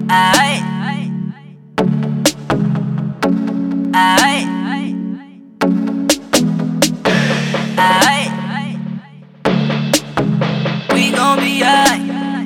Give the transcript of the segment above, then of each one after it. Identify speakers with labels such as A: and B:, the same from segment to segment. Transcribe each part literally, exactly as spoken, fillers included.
A: Aight. Aight. Aight. We gon' be aight.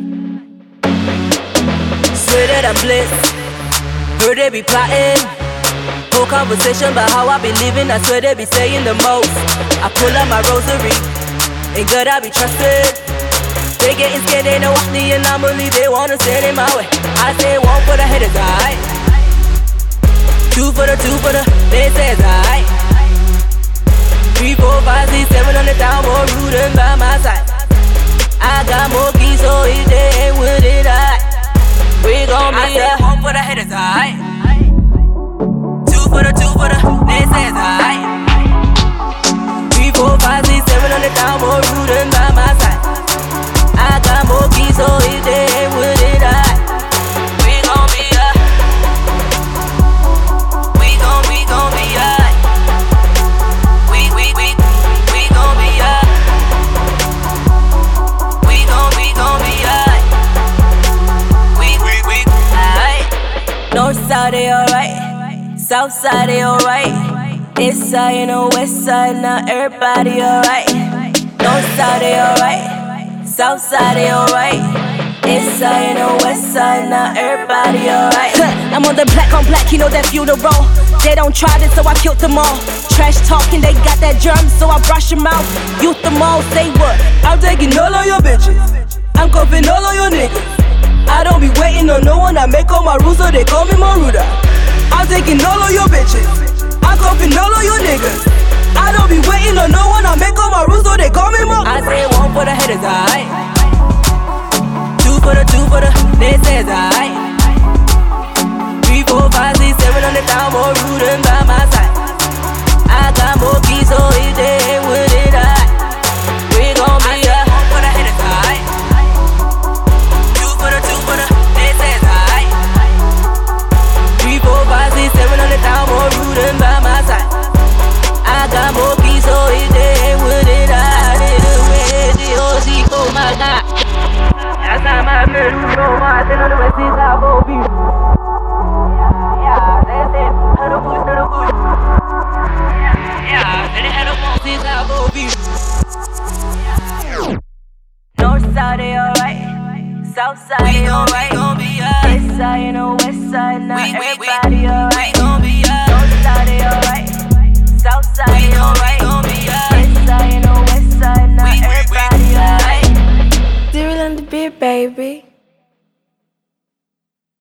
A: Swear that I'm blessed. Heard they be plotting. Whole conversation about how I be living. I swear they be saying the most. I pull out my rosary. In God I be trusted. They getting scared, they know I'm the anomaly. They wanna send it my way. I say one for the headers, aight. Two for the, two for the, they say it's aight. Three, four, five, six, seven hundred down, more rootin' by my side. I got more keys, so if they ain't with it, aight. We gon' be I say one for the headers, aight. Two for the, two for the, they say it's aight. Three, four, five, six, seven hundred down, more rootin' by my side. I got more keys, so if they ain't with it, aight. We gon' be aight. We gon', we gon' be aight. We, we, we, we gon' be aight. We gon', we gon' be aight. We, we, we, aight. North side, they alright. South side, they alright. East side and the west side, now everybody alright. North side, they alright. South side, they alright. East side and the west side, now everybody alright.
B: I'm on the black on black, you know that funeral. They don't try this, so I killed them all. Trash talking, they got that germ, so I brush them out. Youth them all, say what?
A: I'm taking all of your bitches. I'm cuffing all of your niggas. I don't be waiting on no one, I make all my rules, so they call me Maruda. I'm taking all of your bitches. I'm cuffing all of your niggas. I don't be waiting on no one, I make all my rules, so they call me Maruda. I say one for the headers, aight. Two for the, two for the, they say it's aight. Three, four, five, six, seven hundred down, more rootin' by my side. I got more keys, so if they ain't with it, aight. We gon' be aight. One for the headers, aight. Two for the, two for the, they say it's aight. Three, four, five, six, seven hundred down, more rootin' by my side. I got more keys, so if they ain't with it, I did it with the O C, oh my God. That's not my middle, no more, I think on the west side, I won't be. Yeah, that's it, had a push, had a push. Yeah, and it had a push, since I won't be. North side, they alright. South side, they alright. East side and the west side, now everybody alright.